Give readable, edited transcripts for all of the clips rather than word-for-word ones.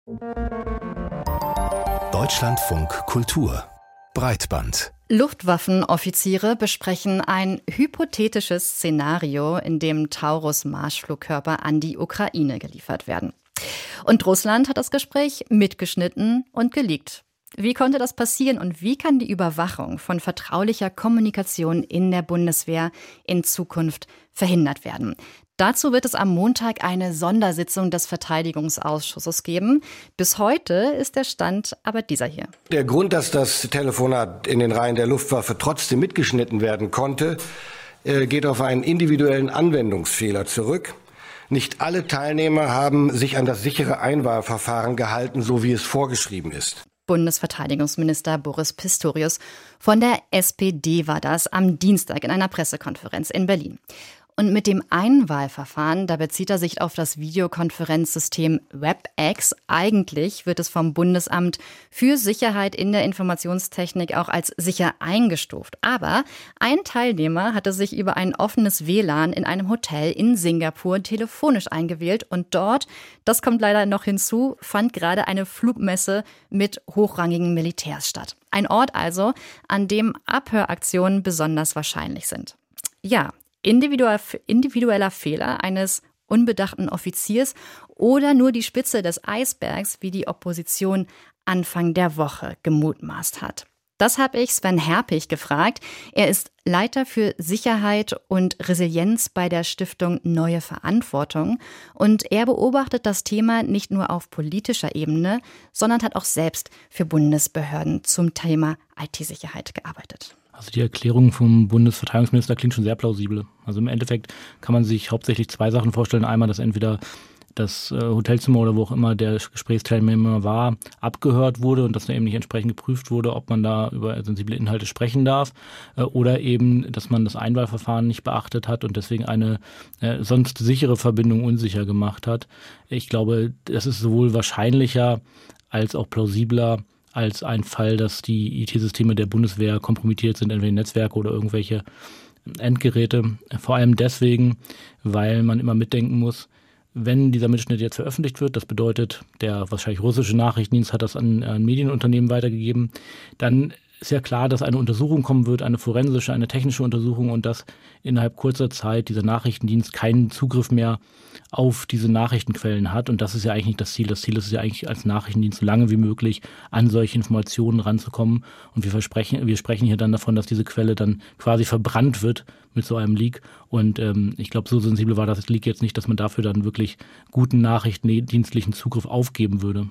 Deutschlandfunk Kultur Breitband. Luftwaffenoffiziere besprechen ein hypothetisches Szenario, in dem Taurus-Marschflugkörper an die Ukraine geliefert werden. Und Russland hat das Gespräch mitgeschnitten und geleakt. Wie konnte das passieren und wie kann die Überwachung von vertraulicher Kommunikation in der Bundeswehr in Zukunft verhindert werden? Dazu wird es am Montag eine Sondersitzung des Verteidigungsausschusses geben. Bis heute ist der Stand aber dieser hier. Der Grund, dass das Telefonat in den Reihen der Luftwaffe trotzdem mitgeschnitten werden konnte, geht auf einen individuellen Anwendungsfehler zurück. Nicht alle Teilnehmer haben sich an das sichere Einwahlverfahren gehalten, so wie es vorgeschrieben ist. Bundesverteidigungsminister Boris Pistorius von der SPD war das am Dienstag in einer Pressekonferenz in Berlin. Und mit dem Einwahlverfahren, da bezieht er sich auf das Videokonferenzsystem WebEx. Eigentlich wird es vom Bundesamt für Sicherheit in der Informationstechnik auch als sicher eingestuft. Aber ein Teilnehmer hatte sich über ein offenes WLAN in einem Hotel in Singapur telefonisch eingewählt. Und dort, das kommt leider noch hinzu, fand gerade eine Flugmesse mit hochrangigen Militärs statt. Ein Ort also, an dem Abhöraktionen besonders wahrscheinlich sind. Ja, individueller Fehler eines unbedachten Offiziers oder nur die Spitze des Eisbergs, wie die Opposition Anfang der Woche gemutmaßt hat. Das habe ich Sven Herpich gefragt. Er ist Leiter für Sicherheit und Resilienz bei der Stiftung Neue Verantwortung. Und er beobachtet das Thema nicht nur auf politischer Ebene, sondern hat auch selbst für Bundesbehörden zum Thema IT-Sicherheit gearbeitet. Also die Erklärung vom Bundesverteidigungsminister klingt schon sehr plausibel. Also im Endeffekt kann man sich hauptsächlich zwei Sachen vorstellen. Einmal, dass entweder das Hotelzimmer oder wo auch immer der Gesprächsteilnehmer war, abgehört wurde und dass da eben nicht entsprechend geprüft wurde, ob man da über sensible Inhalte sprechen darf. Oder eben, dass man das Einwahlverfahren nicht beachtet hat und deswegen eine sonst sichere Verbindung unsicher gemacht hat. Ich glaube, das ist sowohl wahrscheinlicher als auch plausibler als ein Fall, dass die IT-Systeme der Bundeswehr kompromittiert sind, entweder Netzwerke oder irgendwelche Endgeräte. Vor allem deswegen, weil man immer mitdenken muss, wenn dieser Mitschnitt jetzt veröffentlicht wird, das bedeutet, der wahrscheinlich russische Nachrichtendienst hat das an Medienunternehmen weitergegeben, dann ist ja klar, dass eine Untersuchung kommen wird, eine forensische, eine technische Untersuchung und dass innerhalb kurzer Zeit dieser Nachrichtendienst keinen Zugriff mehr auf diese Nachrichtenquellen hat. Und das ist ja eigentlich nicht das Ziel. Das Ziel ist ja eigentlich als Nachrichtendienst so lange wie möglich an solche Informationen ranzukommen. Und wir sprechen hier dann davon, dass diese Quelle dann quasi verbrannt wird mit so einem Leak. Und ich glaube, so sensibel war das Leak jetzt nicht, dass man dafür dann wirklich guten nachrichtendienstlichen Zugriff aufgeben würde.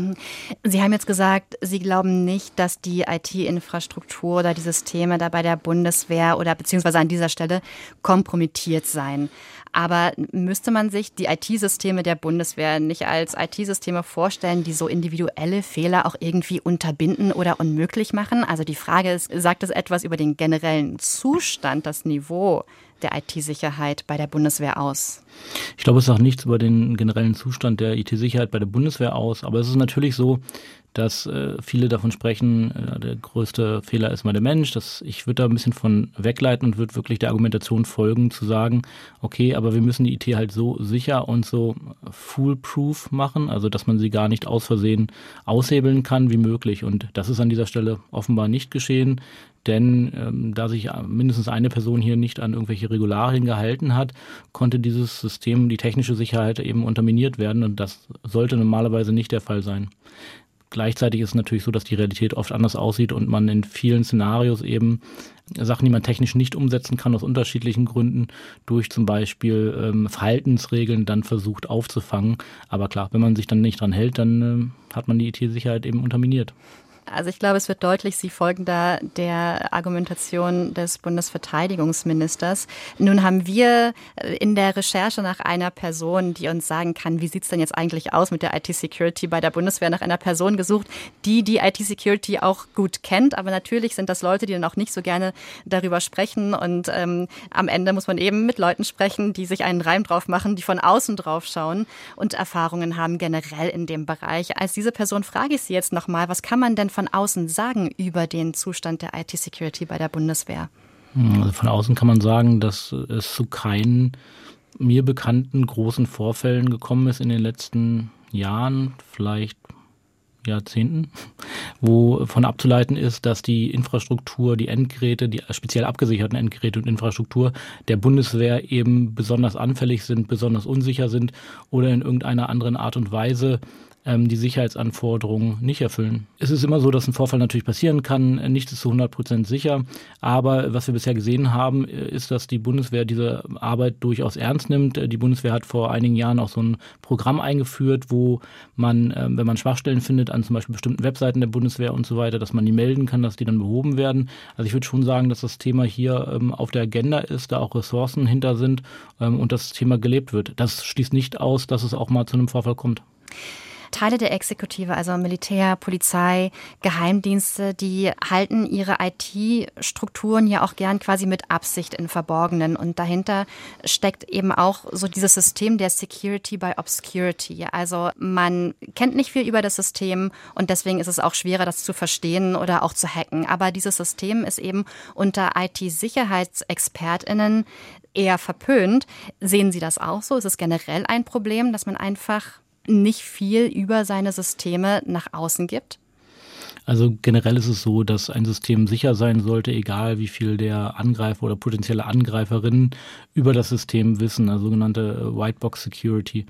Sie haben jetzt gesagt, Sie glauben nicht, dass die IT-Infrastruktur oder die Systeme da bei der Bundeswehr oder beziehungsweise an dieser Stelle kompromittiert seien. Aber müsste man sich die IT-Systeme der Bundeswehr nicht als IT-Systeme vorstellen, die so individuelle Fehler auch irgendwie unterbinden oder unmöglich machen? Also die Frage ist, sagt es etwas über den generellen Zustand, das Niveau der IT-Sicherheit bei der Bundeswehr aus? Ich glaube, es sagt nichts über den generellen Zustand der IT-Sicherheit bei der Bundeswehr aus. Aber es ist natürlich so, dass viele davon sprechen, der größte Fehler ist mal der Mensch. Ich würde da ein bisschen von wegleiten und würde wirklich der Argumentation folgen, zu sagen, okay, aber wir müssen die IT halt so sicher und so foolproof machen, also dass man sie gar nicht aus Versehen aushebeln kann wie möglich. Und das ist an dieser Stelle offenbar nicht geschehen. Denn da sich mindestens eine Person hier nicht an irgendwelche Regularien gehalten hat, konnte dieses System, die technische Sicherheit eben unterminiert werden. Und das sollte normalerweise nicht der Fall sein. Gleichzeitig ist es natürlich so, dass die Realität oft anders aussieht und man in vielen Szenarios eben Sachen, die man technisch nicht umsetzen kann, aus unterschiedlichen Gründen, durch zum Beispiel Verhaltensregeln dann versucht aufzufangen. Aber klar, wenn man sich dann nicht dran hält, dann hat man die IT-Sicherheit eben unterminiert. Also ich glaube, es wird deutlich, Sie folgen da der Argumentation des Bundesverteidigungsministers. Nun haben wir in der Recherche nach einer Person, die uns sagen kann, wie sieht es denn jetzt eigentlich aus mit der IT-Security bei der Bundeswehr, nach einer Person gesucht, die IT-Security auch gut kennt. Aber natürlich sind das Leute, die dann auch nicht so gerne darüber sprechen. Und am Ende muss man eben mit Leuten sprechen, die sich einen Reim drauf machen, die von außen drauf schauen und Erfahrungen haben generell in dem Bereich. Als diese Person frage ich Sie jetzt nochmal, was kann man denn von außen sagen über den Zustand der IT-Security bei der Bundeswehr? Also von außen kann man sagen, dass es zu keinen mir bekannten großen Vorfällen gekommen ist in den letzten Jahren, vielleicht Jahrzehnten, wo von abzuleiten ist, dass die Infrastruktur, die Endgeräte, die speziell abgesicherten Endgeräte und Infrastruktur der Bundeswehr eben besonders anfällig sind, besonders unsicher sind oder in irgendeiner anderen Art und Weise die Sicherheitsanforderungen nicht erfüllen. Es ist immer so, dass ein Vorfall natürlich passieren kann, nichts ist zu 100% sicher, aber was wir bisher gesehen haben, ist, dass die Bundeswehr diese Arbeit durchaus ernst nimmt. Die Bundeswehr hat vor einigen Jahren auch so ein Programm eingeführt, wo man, wenn man Schwachstellen findet an zum Beispiel bestimmten Webseiten der Bundeswehr und so weiter, dass man die melden kann, dass die dann behoben werden. Also ich würde schon sagen, dass das Thema hier auf der Agenda ist, da auch Ressourcen hinter sind und das Thema gelebt wird. Das schließt nicht aus, dass es auch mal zu einem Vorfall kommt. Teile der Exekutive, also Militär, Polizei, Geheimdienste, die halten ihre IT-Strukturen ja auch gern quasi mit Absicht im Verborgenen. Und dahinter steckt eben auch so dieses System der Security by Obscurity. Also man kennt nicht viel über das System und deswegen ist es auch schwerer, das zu verstehen oder auch zu hacken. Aber dieses System ist eben unter IT-SicherheitsexpertInnen eher verpönt. Sehen Sie das auch so? Ist es generell ein Problem, dass man einfach nicht viel über seine Systeme nach außen gibt? Also generell ist es so, dass ein System sicher sein sollte, egal wie viel der Angreifer oder potenzielle Angreiferinnen über das System wissen, also sogenannte Whitebox Security.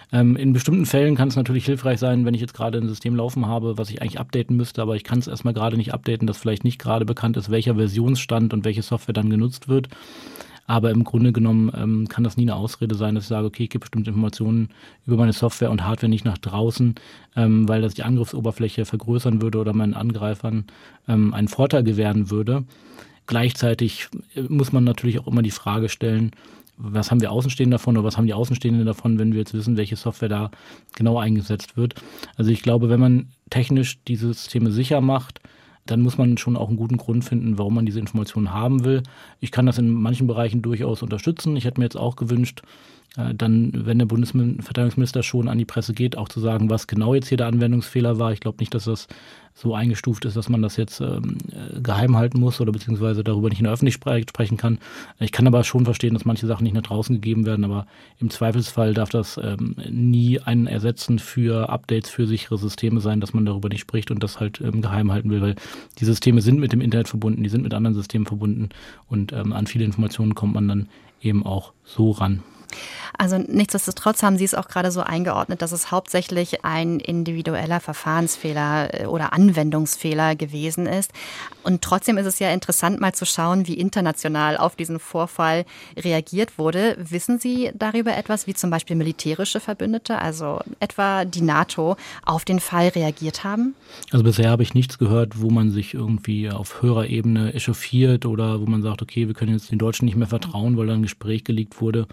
In bestimmten Fällen kann es natürlich hilfreich sein, wenn ich jetzt gerade ein System laufen habe, was ich eigentlich updaten müsste, aber ich kann es erstmal gerade nicht updaten, dass vielleicht nicht gerade bekannt ist, welcher Versionsstand und welche Software dann genutzt wird. Aber im Grunde genommen kann das nie eine Ausrede sein, dass ich sage, okay, ich gebe bestimmte Informationen über meine Software und Hardware nicht nach draußen, weil das die Angriffsoberfläche vergrößern würde oder meinen Angreifern einen Vorteil gewähren würde. Gleichzeitig muss man natürlich auch immer die Frage stellen, was haben wir Außenstehende davon oder was haben die Außenstehenden davon, wenn wir jetzt wissen, welche Software da genau eingesetzt wird. Also ich glaube, wenn man technisch diese Systeme sicher macht, dann muss man schon auch einen guten Grund finden, warum man diese Informationen haben will. Ich kann das in manchen Bereichen durchaus unterstützen. Ich hätte mir jetzt auch gewünscht, dann, wenn der Bundesverteidigungsminister schon an die Presse geht, auch zu sagen, was genau jetzt hier der Anwendungsfehler war. Ich glaube nicht, dass das so eingestuft ist, dass man das jetzt geheim halten muss oder beziehungsweise darüber nicht in der Öffentlichkeit sprechen kann. Ich kann aber schon verstehen, dass manche Sachen nicht nach draußen gegeben werden, aber im Zweifelsfall darf das nie ein Ersetzen für Updates für sichere Systeme sein, dass man darüber nicht spricht und das halt geheim halten will, weil die Systeme sind mit dem Internet verbunden, die sind mit anderen Systemen verbunden und an viele Informationen kommt man dann eben auch so ran. Also nichtsdestotrotz haben Sie es auch gerade so eingeordnet, dass es hauptsächlich ein individueller Verfahrensfehler oder Anwendungsfehler gewesen ist. Und trotzdem ist es ja interessant, mal zu schauen, wie international auf diesen Vorfall reagiert wurde. Wissen Sie darüber etwas, wie zum Beispiel militärische Verbündete, also etwa die NATO, auf den Fall reagiert haben? Also bisher habe ich nichts gehört, wo man sich irgendwie auf höherer Ebene echauffiert oder wo man sagt, okay, wir können jetzt den Deutschen nicht mehr vertrauen, weil da ein Gespräch gelegt wurde.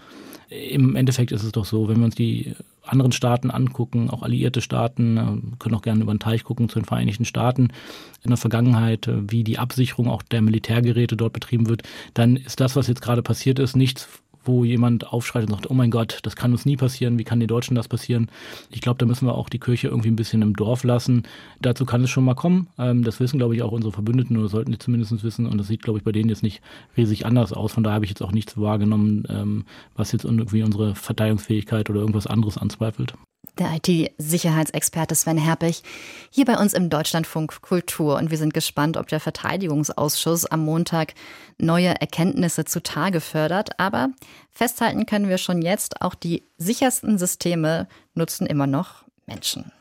Im Endeffekt ist es doch so, wenn wir uns die anderen Staaten angucken, auch alliierte Staaten, können auch gerne über den Teich gucken zu den Vereinigten Staaten, in der Vergangenheit, wie die Absicherung auch der Militärgeräte dort betrieben wird, dann ist das, was jetzt gerade passiert ist, nichts, wo jemand aufschreit und sagt, oh mein Gott, das kann uns nie passieren, wie kann den Deutschen das passieren? Ich glaube, da müssen wir auch die Kirche irgendwie ein bisschen im Dorf lassen. Dazu kann es schon mal kommen. Das wissen, glaube ich, auch unsere Verbündeten oder sollten die zumindest wissen. Und das sieht, glaube ich, bei denen jetzt nicht riesig anders aus. Von daher habe ich jetzt auch nichts wahrgenommen, was jetzt irgendwie unsere Verteidigungsfähigkeit oder irgendwas anderes anzweifelt. Der IT-Sicherheitsexperte Sven Herpich hier bei uns im Deutschlandfunk Kultur. Und wir sind gespannt, ob der Verteidigungsausschuss am Montag neue Erkenntnisse zutage fördert. Aber festhalten können wir schon jetzt, auch die sichersten Systeme nutzen immer noch Menschen.